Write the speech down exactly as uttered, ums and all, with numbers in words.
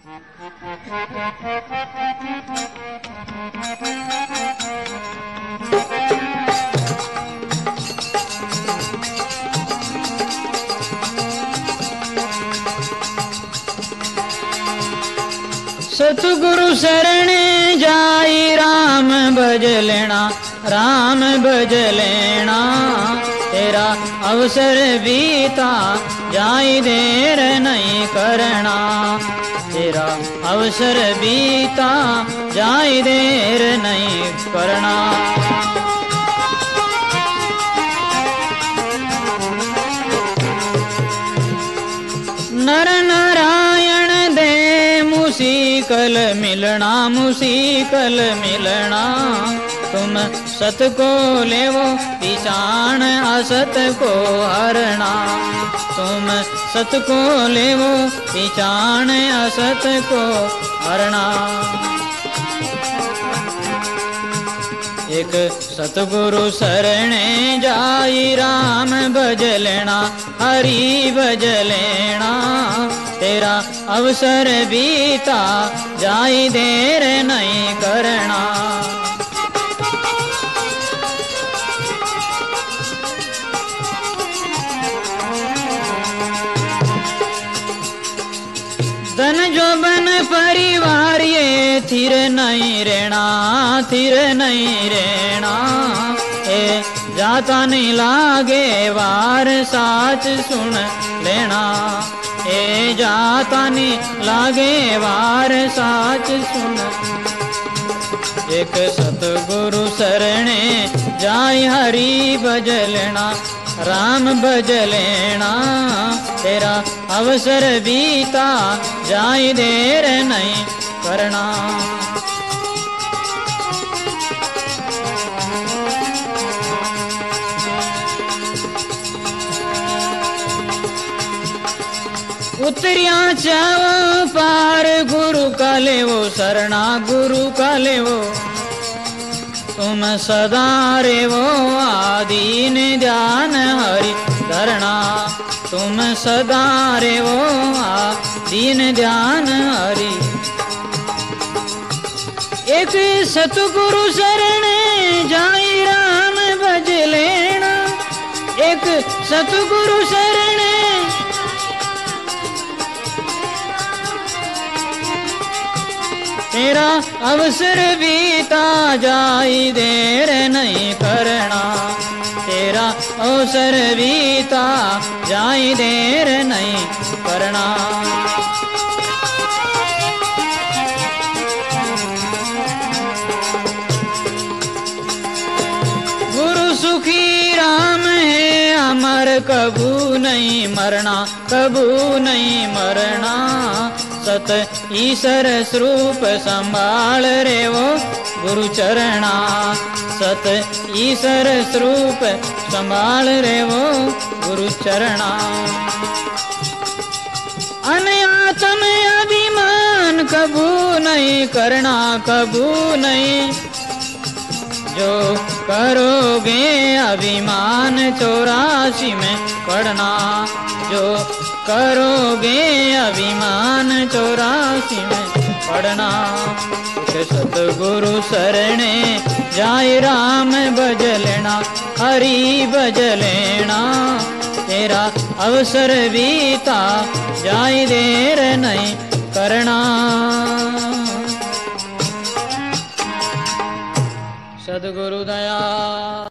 सतगुरु शरणे जाई राम भज लेना, राम भज लेना। तेरा अवसर बीता जाई देर नहीं करना, तेरा अवसर बीता जाई देर नहीं करना। नर नारायण दे मुसीकल मिलना, मुसीकल मिलना। तुम सत को लेवो पहचान असत को हरना, तुम सत को लेवो पहचान असत को हरना। एक सतगुरु शरणे जाई राम भज लेना, हरि भज लेना। तेरा अवसर बीता जाई देर नहीं करना। धन जोबन परिवार ये थिर नहीं रहना, थिर नहीं रहना। ए जाता नहीं लागे वार साच सुन लेना, ए जाता नहीं लागे वार साच सुन। एक सतगुरु शरणे जाय हरि भज लेना, राम भज लेना। तेरा अवसर बीता जाई देर नहीं करना। उतरिया चाव पार गुरु का लेवो शरणा, गुरु का लेवो। तुम सदा रेवो आदीन ध्यान हरि धरना, तुम सदा रेवो आदीन ध्यान हरि। एक सतगुरु शरणे जाई राम भज लेना, एक सतगुरु शरणे तेरा अवसर बीता जाई देर नहीं करना, तेरा अवसर बीता जाई देर नहीं करना। गुरु सुखी राम है अमर, कबू नहीं मरना, कबू नहीं मरना। सत ईश्वर स्वरूप संभाल रे वो गुरु चरणा, सत ईश्वर स्वरूप संभाल रे वो गुरु चरणा। अनात्म अभिमान कबू नहीं करना, कबू नहीं। जो करोगे अभिमान चौरासी में पढ़ना, जो करोगे अभिमान चौरासी में पढ़ना। सतगुरु शरणे जाय राम भज लेना, हरि भज लेना। तेरा अवसर बीता जाय देर नहीं करना। सद्गुरु दया